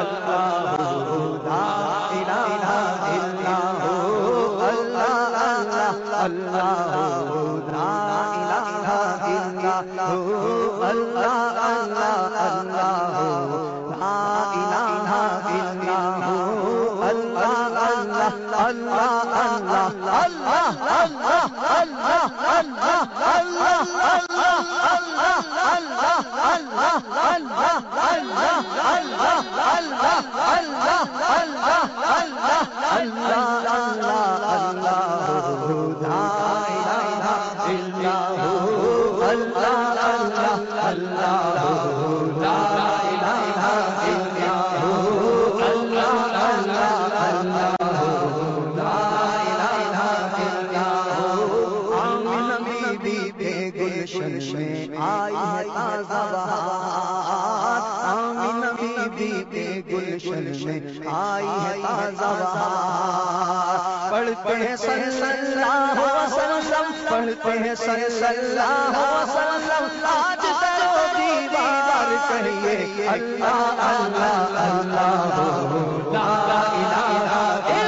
پڑھتے ہیں صلی اللہ وسلم، پڑھتے ہیں صلی اللہ وسلم، آج در و دیوار کہیے اللہ اللہ اللہ لا الہ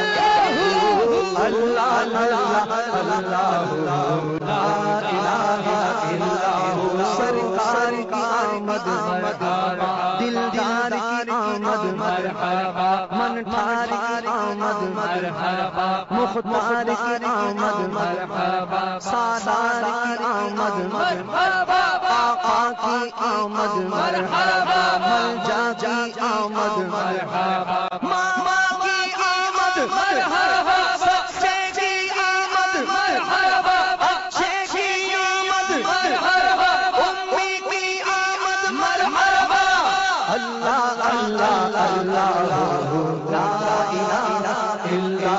الا اللہ اللہ اللہ لا الہ الا اللہ۔ سرکار کی آمد مرحبا، دلدار کی آمد مرحبا، منٹھار کی آمد مرحبا، مختار کی آمد مرحبا، سالار کی آمد مرحبا، آقا کی آمد مرحبا، ملجا کی آمد مرحبا، ماما کی آمد مرحبا، سچے کی آمد مرحبا، اچھے کی آمد مرحبا، امی کی آمد مرحبا، اللہ اللہ اللہ لا الہ الا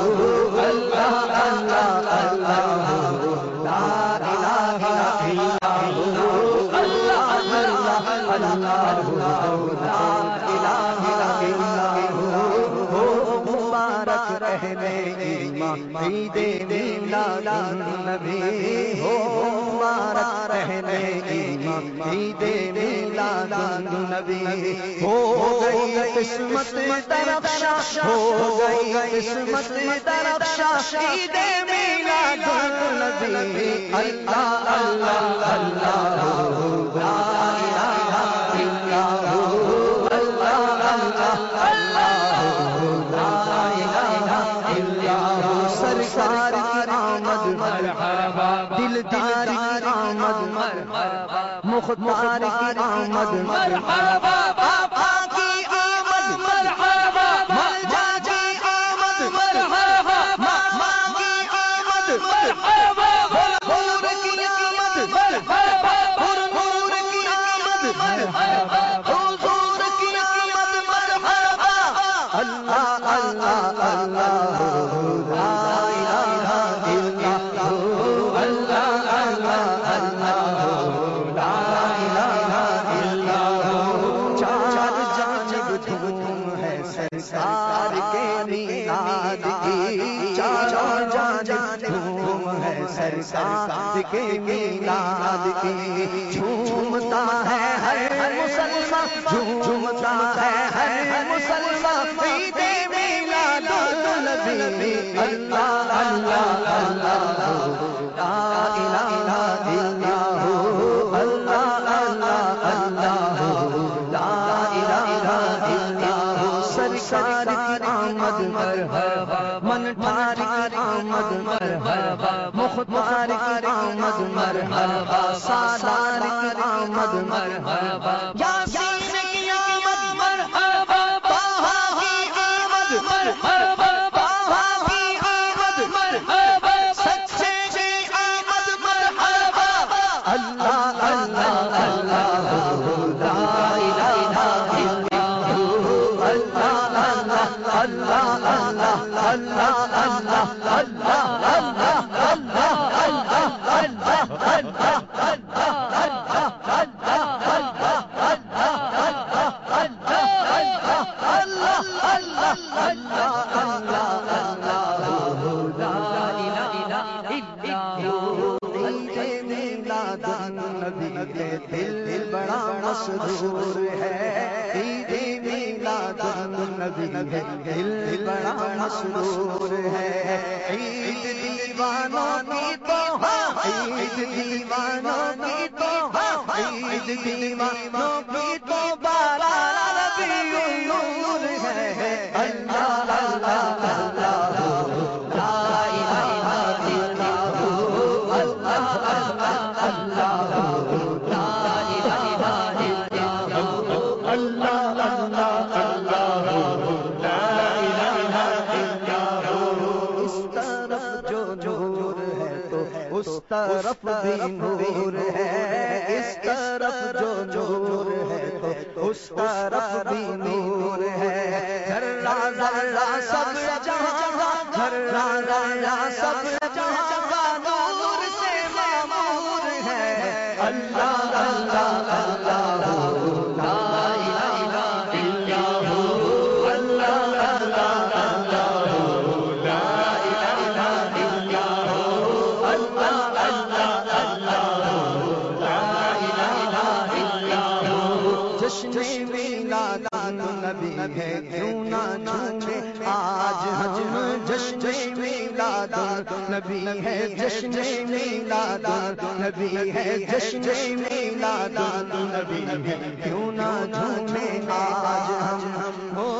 اللہ اللہ اللہ لا الہ الا اللہ اللہ اللہ لا الہ الا اللہ۔ مبارک رہنے ایمان عید میلاد النبی، ہو مبارک رہنے ایمان عید میلاد النبی، ہو گئی قسمت درفشاں، ہو گئی قسمت درفشاں عید میلاد النبی، اللہ اللہ اللہ لا الہ الا اللہ اللہ اللہ لا الہ الا اللہ۔ سرکار کی آمد مرحبا، دلدار کی آمد مرحبا، مختار کی آمد مرحبا، آقا کی آمد مرحبا، ملجا کی آمد مرحبا، ماما کی آمد مرحبا، حور کی آمد مرحبا، نور کی آمد مرحبا، حضور کی آمد مرحبا، اللہ اللہ اللہ لا الہ الا اللہ اللہ اللہ لا الہ الا اللہ۔ چار جانب دھوم ہے سرکار کے میلاد کی، چار جانب دھوم ہے سرکار کے میلاد کی، جھومتا ہے ہر مسلمان، جھومتا ہے ہر مسلمان عید میلاد النبی، اللہ اللہ اللہ لا الہ الا اللہ اللہ اللہ لا الہ الا اللہ۔ سرکار کی آمد مرحبا، منٹھار کی آمد مرحبا، مختار کی آمد مرحبا، سالار کی آمد مرحبا، یاسین کی آمد مرحبا، طٰہٰ کی آمد مرحبا، طٰہٰ کی آمد مرحبا، سچے کی آمد مرحبا، اللہ اللہ اللہ لا الہ الا اللہ اللہ اللہ اللہ اللہ اللہ اللہ میلاد النبی ہے، دل بڑا مسرور ہے۔ عید دیوانوں کی تو عید دیوانوں کی تو عید دیوانوں کی تو بارہ ربیع نور ہے۔ اللہ اللہ اللہ لا الہ الا اللہ، اللہ اللہ لا الہ الا اللہ، اللہ اللہ لا الہ الا اللہ۔ اس طرف جو نور ہے تو اس طرف بھی نور ہے، اس طرف جو نور ہے تو اس طرف بھی نور ہے۔ ذرہ ذرہ سب جہاں، ذرہ ذرہ سب جہاں نور سے معمور ہے۔ اللہ اللہ اللہ لا الہ الا اللہ، اللہ اللہ اللہ لا الہ الا اللہ، اللہ اللہ لا الہ الا اللہ۔ جشن میلاد النبی ہے کیوں نہ جھومے آج ہم، جشن میلاد النبی ہے، جشن میلاد النبی ہے، جشن میلاد النبی ہے، کیوں نہ جھومے آج ہم۔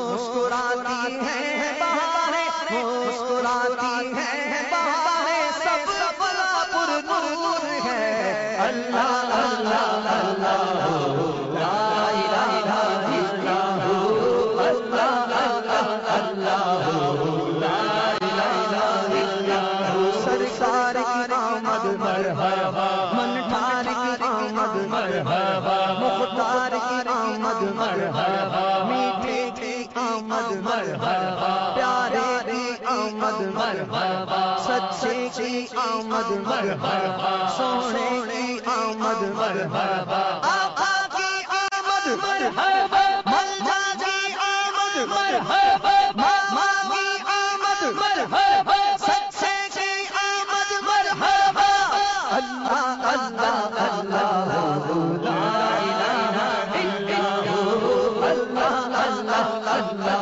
مسکراتی ہیں بہاریں، مسکراتی ہیں بہاریں، سب بلا پر نور ہے۔ اللہ اللہ اللہ لا الہ الا اللہ، اللہ اللہ اللہ لا الہ الا اللہ۔ سرکار کی آمد مرحبا، منٹھار کی آمد مرحبا، مختار کی آمد مرحبا، میٹھے کی آمد مرحبا، پیارے کی آمد مرحبا، سچے کی آمد مرحبا، سونے کی آمد مرحبا، آقا کی آمد مرحبا، ملجا کی آمد مرحبا، ماما کی آمد مرحبا، سچے کی آمد مرحبا۔ اللہ اللہ اللہ لا الہ الا اللہ، اللہ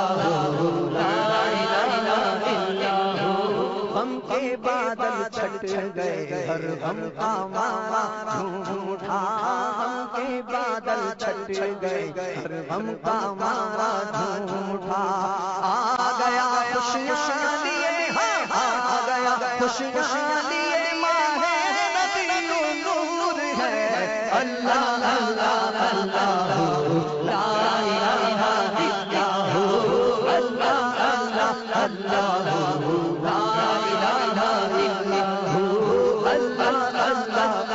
اللہ لا الہ الا اللہ۔ غم کے بادل چھٹ گئے، ہر غم کا مارا جھوم اٹھا، غم کے بادل چھٹ گئے، ہر غم کا مارا جھوم اٹھا۔ آ گیا خوشیاں لیے، آ گیا خوشیاں لیے، ماہ ربیع نور ہے۔ اللہ اللہ اللہ لا الہ الا اللہ، اللہ اللہ اللہ لا الہ الا اللہ، اللہ اللہ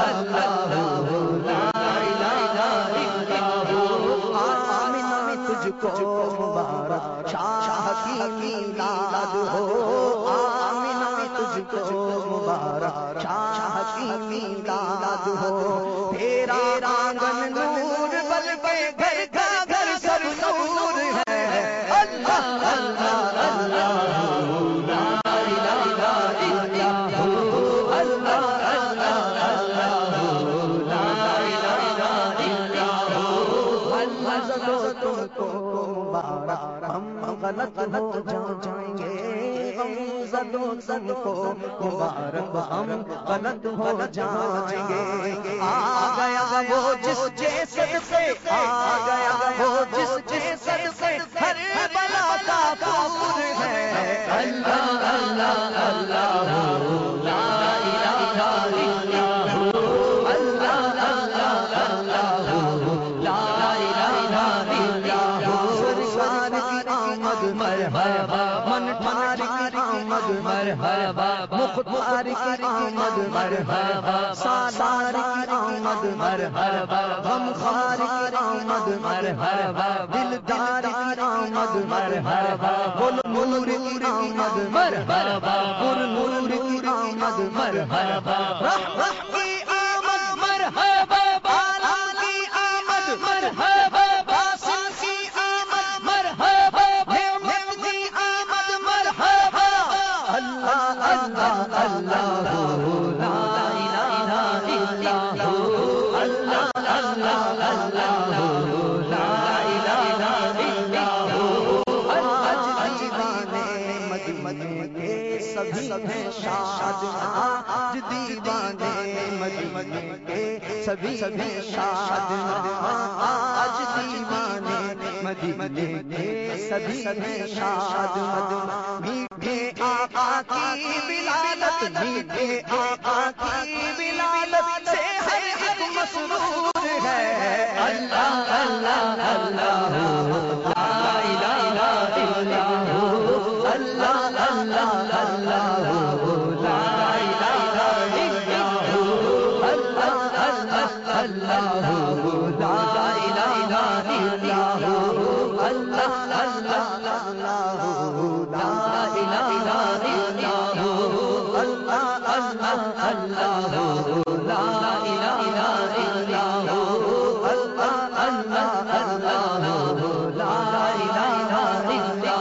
اللہ لا الہ الا اللہ۔ آمنہ تجھ کو مبارک شاہ کی میلاد ہو، آمنہ تجھ کو مبارک شاہ کی میلاد ہو۔ تیرا آنگن نور بل کے گھر کا گھر سب نور ہے۔ اللہ اللہ اللہ لا الہ الا اللہ، اللہ اللہ اللہ لا الہ الا اللہ۔ زدو تم کو مبارک، ہم غلط ہو جائیں گے، زدو تم کو مبارک، ہم غلط ہو جائیں گے۔ آ گیا وہ جس جیسد سے، آ گیا وہ جس جیسد سے، ہر بلا کا پور ہے۔ اللہ اللہ اللہ لا الہ الا اللہ، اللہ اللہ اللہ لا الہ الا اللہ۔ سرکار کی آمد مرحبا، منٹھار کی آمد مرحبا، مختار کی آمد مرحبا، سالار کی آمد مرحبا، غمخوار کی آمد مرحبا، دلدار کی آمد مرحبا، گل نور کی آمد مرحبا، پر نور کی آمد مرحبا، رحمت کی آمد مرحبا، بالا کی آمد مرحبا، باسل کی آمد مرحبا، نعمت کی آمد مرحبا۔ اللہ اللہ اللہ لا الہ الا اللہ، اللہ اللہ اللہ لا الہ الا اللہ۔ ہیں شاد آج دیوانے مدینے کے سبھی ہیں شاد آج دیوانے مدینے کے سبھی ہیں شاد میٹھے آقا کی ولادت میٹھے آقا کی ولادت سے ہر ایک مسرور ہے اللہ اللہ اللہ لا الہ الا اللہ اللہ اللہ اللہ لا الہ الا اللہ اللہ اللہ لا الہ الا اللہ اللہ اللہ لا الہ الا اللہ اللہ اللہ لا الہ الا اللہ اللہ اللہ لا الہ الا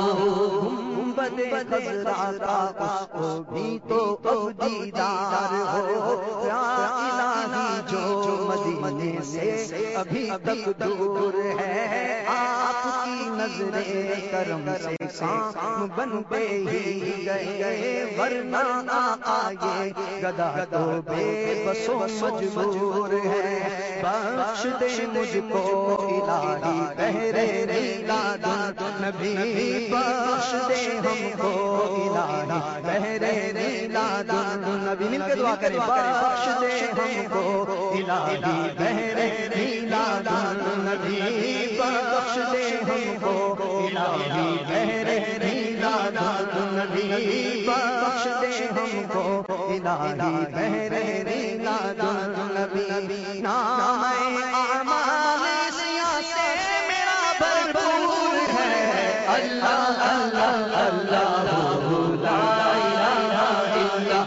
گنبد خضرا کا اس کو بھی تو اب دیدار ہو یا الہی جو مدینے سے ابھی تک دور ہے آپ کی نظر کرم سے کام بنتے ہی گئے ورنہ آئے گدا تو بے بسو مجبور ہے بخش دے مجھ کو الہی بہرے میلاد نبی بخش دے ہم کو الہی بہرے میلاد نبی مل کے دعا کریں بخش دے ہم کو الہی بہرے میلاد نبی بخش دے ہم کو الہی بہرے میلاد نبی بخش دے ہم کو الہی بہرے میلاد نبی نام اعمال سیاہ سے میرا بھرپور ہے اللہ اللہ اللہ لا الہ الا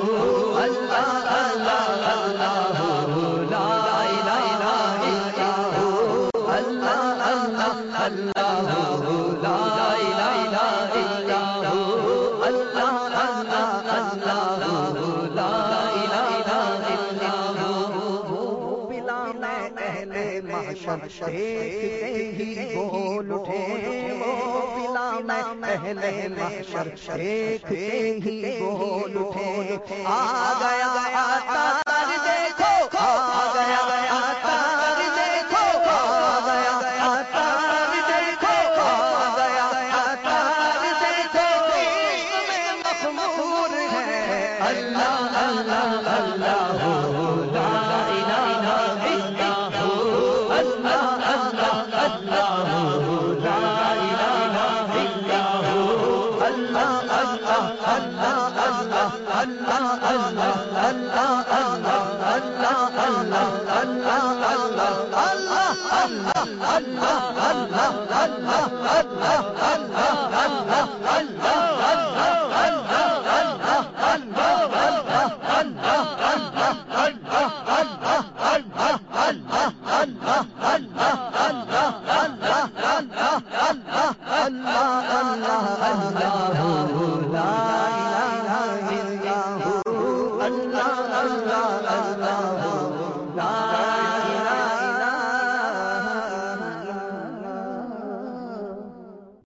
اللہ اللہ اللہ لا الہ الا اللہ اللہ اللہ لا الہ الا اللہ اللہ اللہ لا الہ الا بلا میں اہل محشر دیکھتے ہی بول اٹھے بلا میں اہل محشر دیکھتے ہی بول اٹھے آ گیا تاج دیکھو آ گیا تاج دیکھو آ گیا تاج دیکھو آ گیا تاج دیکھو عشق میں مخمور ہے اللہ اللہ اللہ لا الہ الا اللہ اللہ اللہ لا الہ الا اللہ اللہ اللہ اللہ اللہ اللہ اللہ اللہ